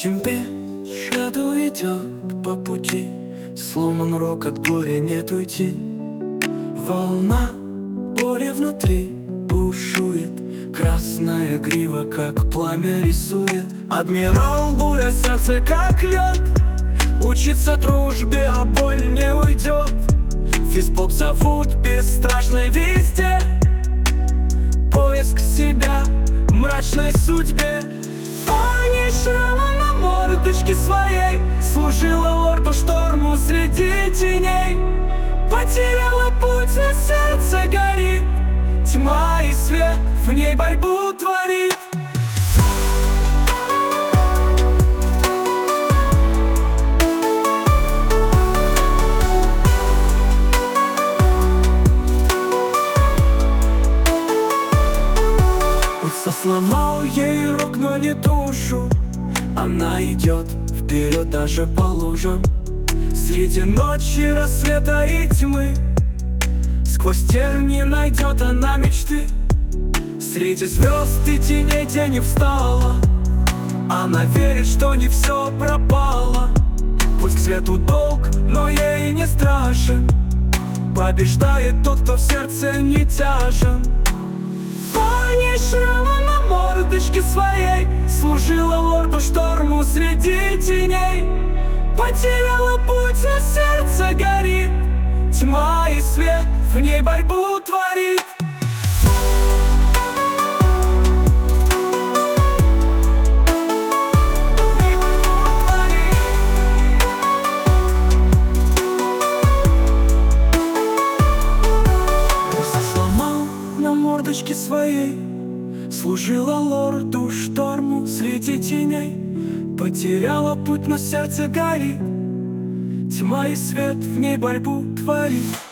Тебе shadow идет по пути, сломан рог, от горя нет уйти. Волна боли внутри бушует, красная грива, как пламя рисует. Адмирал, буря, сердце как лед, учится дружбе, а боль не уйдет. Физбок зовут бесстрашной везде, поиск себя в мрачной судьбе. Пани шрама на мордочке своей служила лорду шторму среди теней. Потеряла путь, но сердце горит, тьма и свет в ней борьбу творит. Сломал ей рук, но не душу. Она идет вперед даже по лужам, среди ночи, рассвета и тьмы. Сквозь тернии найдет она мечты, среди звезд и теней тени встала. Она верит, что не все пропало. Пусть к свету долг, но ей не страшен. Побеждает тот, кто в сердце не тяжен. Пани шрама на мордочке своей служила лорду шторму среди теней. Потеряла путь, но сердце горит, тьма и свет в ней борьбу творит. Мордочке своей служила лорду шторму среди теней. Потеряла путь, но сердце горит, тьма и свет в ней борьбу творит.